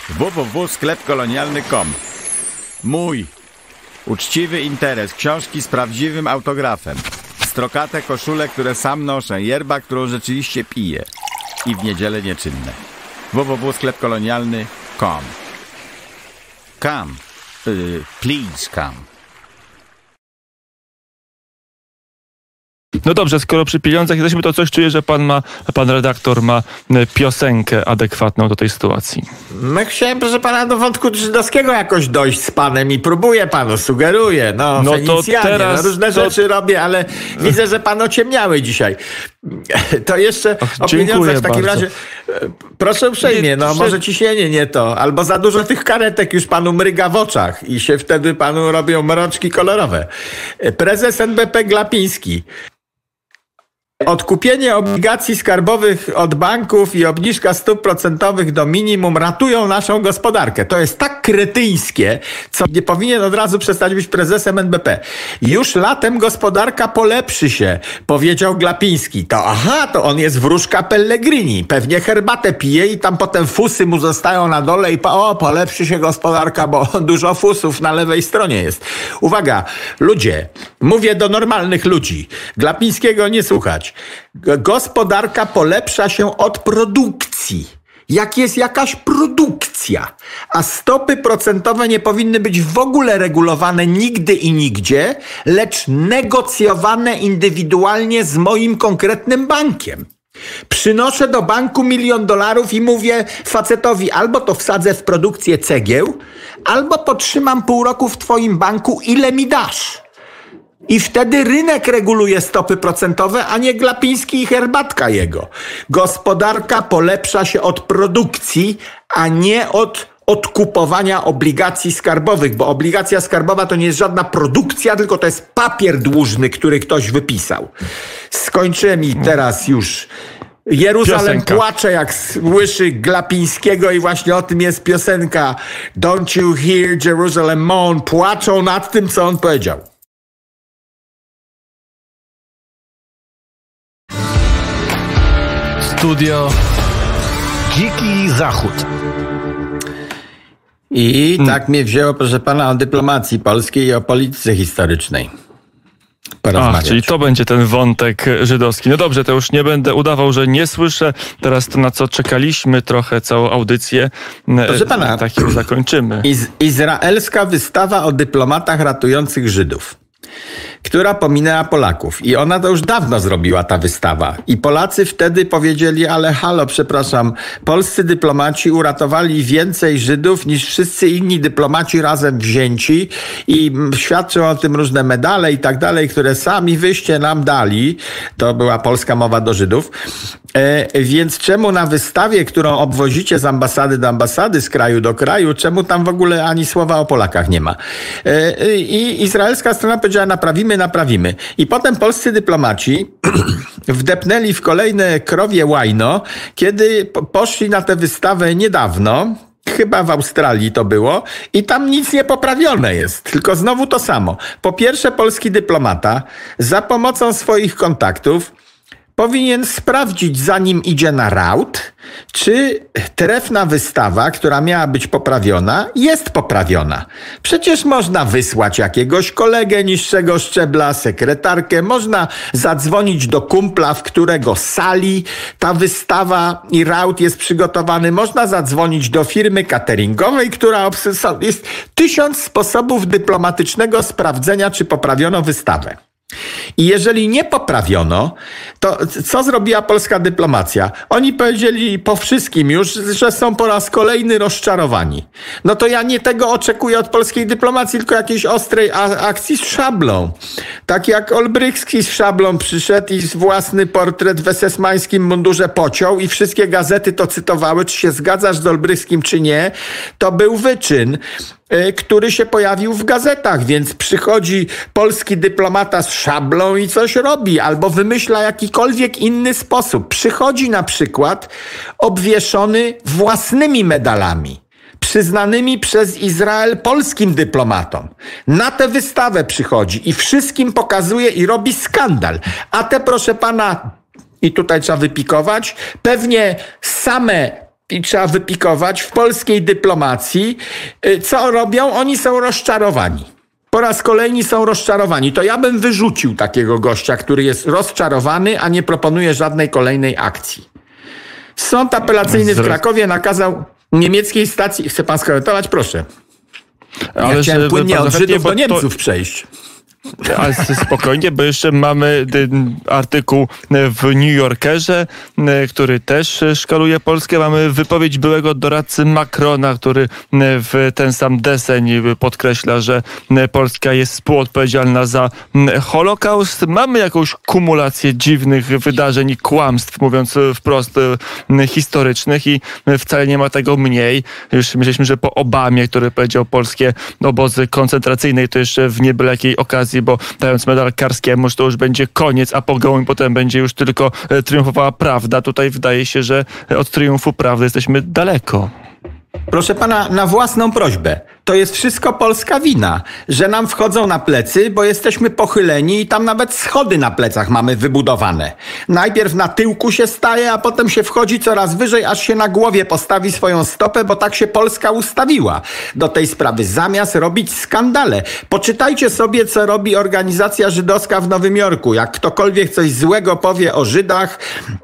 www.sklepkolonialny.com. Mój uczciwy interes. Książki z prawdziwym autografem. Strokate koszule, które sam noszę. Yerba, którą rzeczywiście piję. I w niedzielę nieczynne. www.sklepkolonialny.com. Come. Please come. No dobrze, skoro przy pieniądzach jesteśmy, to coś czuję, że pan redaktor ma piosenkę adekwatną do tej sytuacji. No chciałem, proszę pana, do wątku żydowskiego jakoś dojść z panem i próbuję panu, sugeruję. No Fenicjanie, teraz różne rzeczy robię, ale widzę, że pan ociemniały dzisiaj. To jeszcze o pieniądzach w takim razie. Proszę uprzejmie, może ciśnienie nie to, albo za dużo tych karetek już panu mryga w oczach i się wtedy panu robią mroczki kolorowe. Prezes NBP Glapiński. Odkupienie obligacji skarbowych od banków i obniżka stóp procentowych do minimum ratują naszą gospodarkę. To jest tak kretyńskie, co nie powinien od razu przestać być prezesem NBP. Już latem gospodarka polepszy się, powiedział Glapiński. To on jest wróżka Pellegrini. Pewnie herbatę pije i tam potem fusy mu zostają na dole i polepszy się gospodarka, bo dużo fusów na lewej stronie jest. Uwaga, ludzie, mówię do normalnych ludzi. Glapińskiego nie słuchać. Gospodarka polepsza się od produkcji. Jak jest jakaś produkcja, a stopy procentowe nie powinny być w ogóle regulowane nigdy i nigdzie, lecz negocjowane indywidualnie z moim konkretnym bankiem. Przynoszę do banku $1 000 000 i mówię facetowi, albo to wsadzę w produkcję cegieł, albo potrzymam pół roku w twoim banku, ile mi dasz? I wtedy rynek reguluje stopy procentowe, a nie Glapiński i herbatka jego. Gospodarka polepsza się od produkcji, a nie od odkupowania obligacji skarbowych, bo obligacja skarbowa to nie jest żadna produkcja, tylko to jest papier dłużny, który ktoś wypisał. Skończyłem i teraz już Jeruzalem płacze, jak słyszy Glapińskiego i właśnie o tym jest piosenka Don't you hear Jerusalem moan? Płaczą nad tym, co on powiedział. Studio Dziki Zachód. I tak mnie wzięło, proszę pana, o dyplomacji polskiej i o polityce historycznej. Czyli to będzie ten wątek żydowski. No dobrze, to już nie będę udawał, że nie słyszę. Teraz to, na co czekaliśmy trochę całą audycję, proszę pana, tak ją zakończymy. Izraelska wystawa o dyplomatach ratujących Żydów, która pominęła Polaków. I ona to już dawno zrobiła, ta wystawa. I Polacy wtedy powiedzieli, ale halo, przepraszam, polscy dyplomaci uratowali więcej Żydów niż wszyscy inni dyplomaci razem wzięci i świadczą o tym różne medale i tak dalej, które sami wyście nam dali. To była polska mowa do Żydów. Więc czemu na wystawie, którą obwozicie z ambasady do ambasady, z kraju do kraju, czemu tam w ogóle ani słowa o Polakach nie ma? I izraelska strona powiedziała, naprawimy. I potem polscy dyplomaci wdepnęli w kolejne krowie łajno, kiedy poszli na tę wystawę niedawno, chyba w Australii to było, i tam nic nie poprawione jest, tylko znowu to samo. Po pierwsze, polski dyplomata za pomocą swoich kontaktów powinien sprawdzić, zanim idzie na raut, czy trefna wystawa, która miała być poprawiona, jest poprawiona. Przecież można wysłać jakiegoś kolegę niższego szczebla, sekretarkę, można zadzwonić do kumpla, w którego sali ta wystawa i raut jest przygotowany, można zadzwonić do firmy cateringowej, która jest 1000 sposobów dyplomatycznego sprawdzenia, czy poprawiono wystawę. I jeżeli nie poprawiono, to co zrobiła polska dyplomacja? Oni powiedzieli po wszystkim już, że są po raz kolejny rozczarowani. No to ja nie tego oczekuję od polskiej dyplomacji, tylko jakiejś ostrej akcji z szablą. Tak jak Olbrychski z szablą przyszedł i własny portret w esesmańskim mundurze pociął i wszystkie gazety to cytowały, czy się zgadzasz z Olbrychskim, czy nie. To był wyczyn, który się pojawił w gazetach, więc przychodzi polski dyplomata z szablą i coś robi, albo wymyśla jakikolwiek inny sposób. Przychodzi na przykład obwieszony własnymi medalami, przyznanymi przez Izrael polskim dyplomatom. Na tę wystawę przychodzi i wszystkim pokazuje i robi skandal. A te, proszę pana, i tutaj trzeba wypikować, pewnie same i trzeba wypikować w polskiej dyplomacji. Co robią? Oni są rozczarowani. Po raz kolejny są rozczarowani. To ja bym wyrzucił takiego gościa, który jest rozczarowany, a nie proponuje żadnej kolejnej akcji. Sąd apelacyjny w Krakowie nakazał niemieckiej stacji... Chce pan skomentować? Proszę. Ja chciałem płynnie od Żydów do Niemców przejść. Ale spokojnie, bo jeszcze mamy artykuł w New Yorkerze, który też szkaluje Polskę. Mamy wypowiedź byłego doradcy Macrona, który w ten sam deseń podkreśla, że Polska jest współodpowiedzialna za Holokaust. Mamy jakąś kumulację dziwnych wydarzeń i kłamstw, mówiąc wprost, historycznych i wcale nie ma tego mniej. Już myśleliśmy, że po Obamie, który powiedział polskie obozy koncentracyjne, to jeszcze w niebyle jakiej okazji, bo dając medal Karskiemu, to już będzie koniec, a po gołym potem będzie już tylko triumfowała prawda. Tutaj wydaje się, że od triumfu prawdy jesteśmy daleko. Proszę pana, na własną prośbę. To jest wszystko polska wina, że nam wchodzą na plecy, bo jesteśmy pochyleni i tam nawet schody na plecach mamy wybudowane. Najpierw na tyłku się staje, a potem się wchodzi coraz wyżej, aż się na głowie postawi swoją stopę, bo tak się Polska ustawiła do tej sprawy, zamiast robić skandale. Poczytajcie sobie, co robi organizacja żydowska w Nowym Jorku. Jak ktokolwiek coś złego powie o Żydach,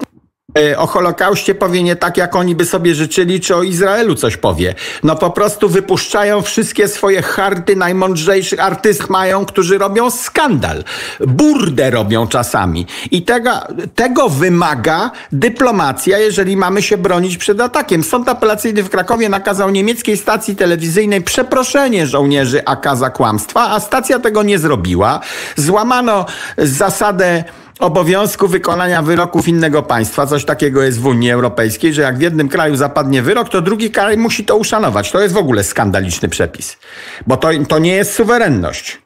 o Holokauście powie nie tak, jak oni by sobie życzyli, czy o Izraelu coś powie. No po prostu wypuszczają wszystkie swoje harty, najmądrzejszych artystów mają, którzy robią skandal. Burdę robią czasami. I tego wymaga dyplomacja, jeżeli mamy się bronić przed atakiem. Sąd apelacyjny w Krakowie nakazał niemieckiej stacji telewizyjnej przeproszenie żołnierzy AK za kłamstwa, a stacja tego nie zrobiła. Złamano zasadę obowiązku wykonania wyroków innego państwa. Coś takiego jest w Unii Europejskiej, że jak w jednym kraju zapadnie wyrok, to drugi kraj musi to uszanować. To jest w ogóle skandaliczny przepis. Bo to nie jest suwerenność.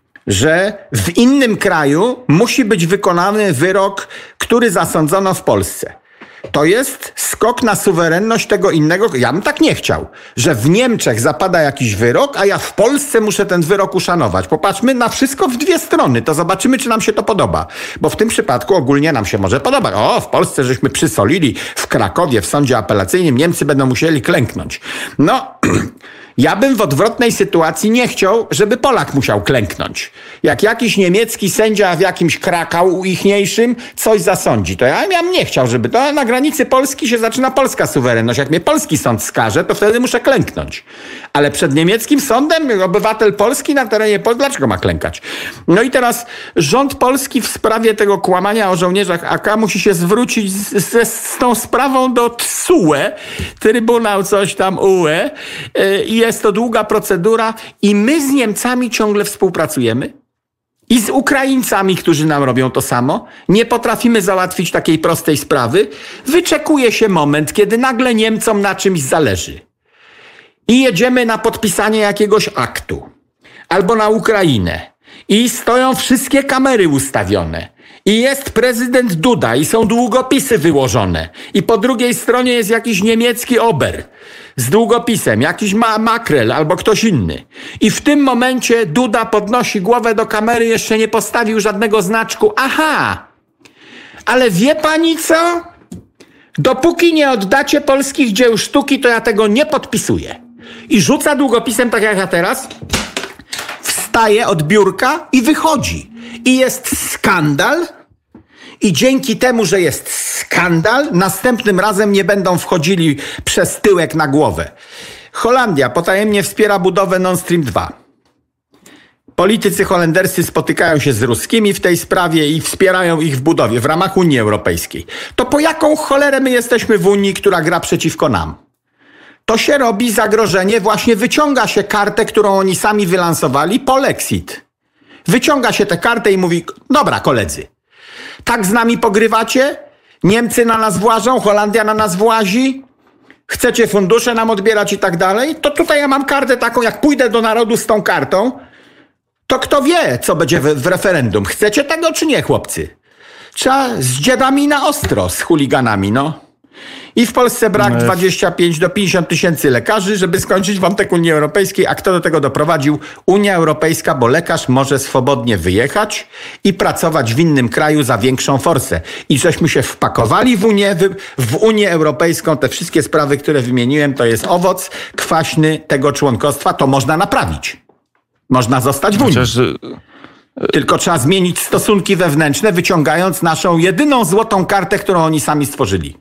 Że w innym kraju musi być wykonany wyrok, który zasądzono w Polsce. To jest skok na suwerenność tego innego. Ja bym tak nie chciał, że w Niemczech zapada jakiś wyrok, a ja w Polsce muszę ten wyrok uszanować. Popatrzmy na wszystko w dwie strony, to zobaczymy, czy nam się to podoba. Bo w tym przypadku ogólnie nam się może podobać. O, w Polsce żeśmy przysolili, w Krakowie, w sądzie apelacyjnym Niemcy będą musieli klęknąć. No... Ja bym w odwrotnej sytuacji nie chciał, żeby Polak musiał klęknąć. Jak jakiś niemiecki sędzia w jakimś Krakau ichniejszym coś zasądzi, to ja bym nie chciał, żeby to na granicy Polski się zaczyna polska suwerenność. Jak mnie polski sąd skaże, to wtedy muszę klęknąć. Ale przed niemieckim sądem obywatel Polski na terenie Polski, dlaczego ma klękać? No i teraz rząd polski w sprawie tego kłamania o żołnierzach AK musi się zwrócić z tą sprawą do TSUE, Trybunał coś tam UE, i jest to długa procedura i my z Niemcami ciągle współpracujemy i z Ukraińcami, którzy nam robią to samo. Nie potrafimy załatwić takiej prostej sprawy. Wyczekuje się moment, kiedy nagle Niemcom na czymś zależy. I jedziemy na podpisanie jakiegoś aktu. Albo na Ukrainę. I stoją wszystkie kamery ustawione. I jest prezydent Duda i są długopisy wyłożone. I po drugiej stronie jest jakiś niemiecki ober z długopisem, jakiś makrel albo ktoś inny. I w tym momencie Duda podnosi głowę do kamery, jeszcze nie postawił żadnego znaczku. Aha! Ale wie pani co? Dopóki nie oddacie polskich dzieł sztuki, to ja tego nie podpisuję. I rzuca długopisem, tak jak ja teraz, wstaje od biurka i wychodzi. I jest skandal. I dzięki temu, że jest skandal, następnym razem nie będą wchodzili przez tyłek na głowę. Holandia potajemnie wspiera budowę Nord Stream 2. Politycy holenderscy spotykają się z ruskimi w tej sprawie i wspierają ich w budowie w ramach Unii Europejskiej. To po jaką cholerę my jesteśmy w Unii, która gra przeciwko nam? To się robi zagrożenie, właśnie wyciąga się kartę, którą oni sami wylansowali, polexit. Wyciąga się tę kartę i mówi, dobra koledzy, tak z nami pogrywacie? Niemcy na nas włażą, Holandia na nas włazi? Chcecie fundusze nam odbierać i tak dalej? To tutaj ja mam kartę taką, jak pójdę do narodu z tą kartą, to kto wie, co będzie w referendum. Chcecie tego czy nie, chłopcy? Trzeba z dziadami na ostro, z chuliganami, no. I w Polsce brak 25 do 50 tysięcy lekarzy, żeby skończyć wątek Unii Europejskiej. A kto do tego doprowadził? Unia Europejska, bo lekarz może swobodnie wyjechać i pracować w innym kraju za większą forsę. I żeśmy się wpakowali w Unię Europejską. Te wszystkie sprawy, które wymieniłem, to jest owoc kwaśny tego członkostwa. To można naprawić. Można zostać w Unii. Tylko trzeba zmienić stosunki wewnętrzne, wyciągając naszą jedyną złotą kartę, którą oni sami stworzyli.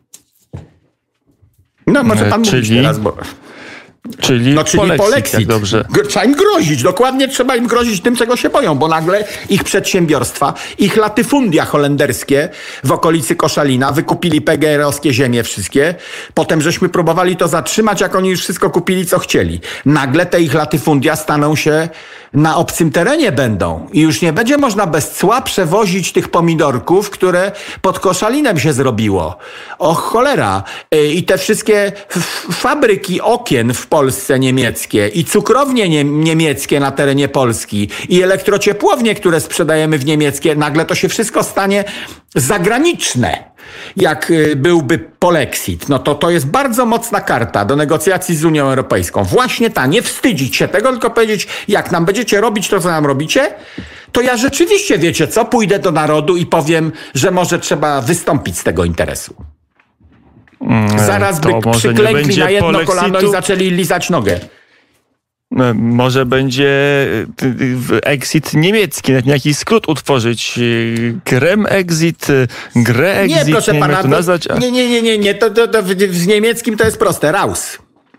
No, może pan mówić teraz, bo... Czyli polexit, jak dobrze. Trzeba im grozić, dokładnie trzeba im grozić tym, czego się boją, bo nagle ich przedsiębiorstwa, ich latyfundia holenderskie w okolicy Koszalina wykupili PGR-owskie ziemie wszystkie. Potem żeśmy próbowali to zatrzymać, jak oni już wszystko kupili, co chcieli. Nagle te ich latyfundia staną się na obcym terenie będą i już nie będzie można bez cła przewozić tych pomidorków, które pod Koszalinem się zrobiło. Och cholera. I te wszystkie fabryki okien w Polsce niemieckie i cukrownie niemieckie na terenie Polski i elektrociepłownie, które sprzedajemy w niemieckie, nagle to się wszystko stanie zagraniczne. Jak byłby polexit, no to jest bardzo mocna karta do negocjacji z Unią Europejską. Właśnie ta, nie wstydzić się tego, tylko powiedzieć, jak nam będziecie robić to, co nam robicie, to ja rzeczywiście, wiecie co, pójdę do narodu i powiem, że może trzeba wystąpić z tego interesu. Zaraz by przyklękli na jedno kolano i zaczęli lizać nogę. Może będzie exit niemiecki, jakiś skrót utworzyć. Grem-exit, gre-exit. Nie, proszę pana, nie. To w niemieckim to jest proste. Raus.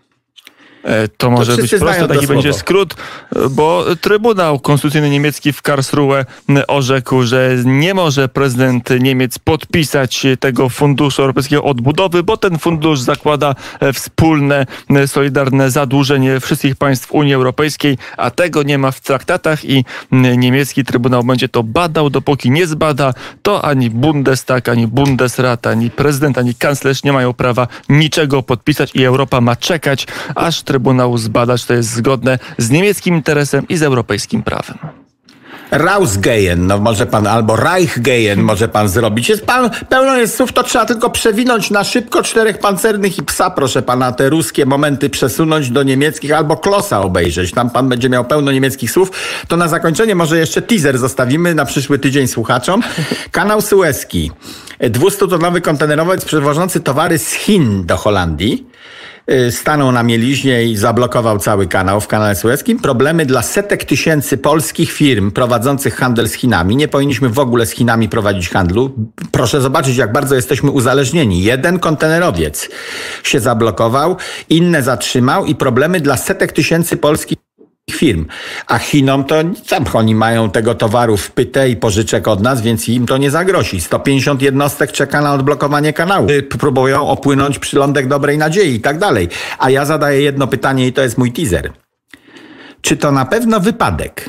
To może być proste, taki będzie skrót, bo Trybunał Konstytucyjny niemiecki w Karlsruhe orzekł, że nie może prezydent Niemiec podpisać tego Funduszu Europejskiego Odbudowy, bo ten fundusz zakłada wspólne, solidarne zadłużenie wszystkich państw Unii Europejskiej, a tego nie ma w traktatach i niemiecki Trybunał będzie to badał, dopóki nie zbada, to ani Bundestag, ani Bundesrat, ani prezydent, ani kanclerz nie mają prawa niczego podpisać i Europa ma czekać, aż Trybunał zbada, czy to jest zgodne z niemieckim interesem i z europejskim prawem. Rausgehen, no może pan, albo Reichgehen może pan zrobić. Pełno jest słów, to trzeba tylko przewinąć na szybko 4 pancernych i psa, proszę pana, te ruskie momenty przesunąć do niemieckich, albo Klossa obejrzeć. Tam pan będzie miał pełno niemieckich słów. To na zakończenie może jeszcze teaser zostawimy na przyszły tydzień słuchaczom. Kanał Suezki. 200-tonowy kontenerowiec przewożący towary z Chin do Holandii stanął na mieliźnie i zablokował cały kanał w kanale Suezkim. Problemy dla setek tysięcy polskich firm prowadzących handel z Chinami. Nie powinniśmy w ogóle z Chinami prowadzić handlu. Proszę zobaczyć, jak bardzo jesteśmy uzależnieni. Jeden kontenerowiec się zablokował, inne zatrzymał i problemy dla setek tysięcy polskich firm. A Chinom to tam oni mają tego towaru w pytę i pożyczek od nas, więc im to nie zagrozi. 150 jednostek czeka na odblokowanie kanału. Próbują opłynąć przylądek Dobrej Nadziei i tak dalej. A ja zadaję jedno pytanie i to jest mój teaser. Czy to na pewno wypadek?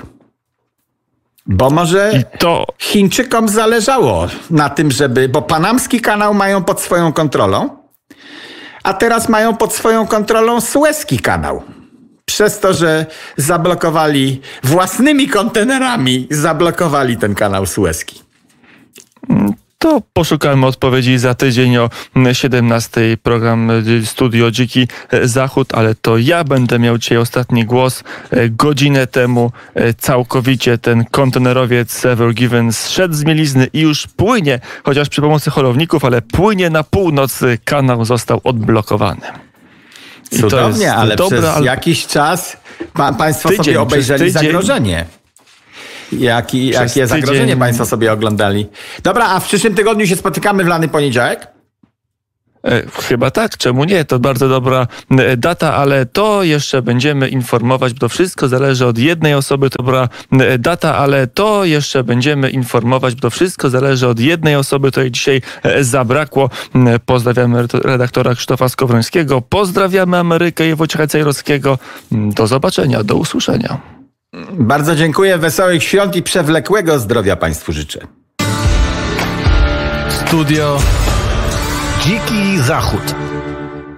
Bo może Chińczykom zależało na tym, bo panamski kanał mają pod swoją kontrolą, a teraz mają pod swoją kontrolą Suezki kanał. Przez to, że zablokowali własnymi kontenerami, zablokowali ten kanał Suezki. To poszukamy odpowiedzi za tydzień o 17:00. Program Studio Dziki Zachód, ale to ja będę miał dzisiaj ostatni głos. Godzinę temu całkowicie ten kontenerowiec Ever Given zszedł z mielizny i już płynie, chociaż przy pomocy holowników, ale płynie na północ. Kanał został odblokowany. Cudownie, ale przez jakiś czas państwo sobie obejrzeli zagrożenie. Jakie zagrożenie państwo sobie oglądali? Dobra, a w przyszłym tygodniu się spotykamy w lany poniedziałek? Chyba tak, czemu nie? To bardzo dobra data, ale to jeszcze będziemy informować, bo to wszystko zależy od jednej osoby. To dobra data, ale to jeszcze będziemy informować, bo to wszystko zależy od jednej osoby, której dzisiaj zabrakło. Pozdrawiamy redaktora Krzysztofa Skowrońskiego, pozdrawiamy Amerykę i Wojciecha Cejrowskiego. Do zobaczenia, do usłyszenia. Bardzo dziękuję, wesołych świąt i przewlekłego zdrowia państwu życzę. Studio Dziki Zachód.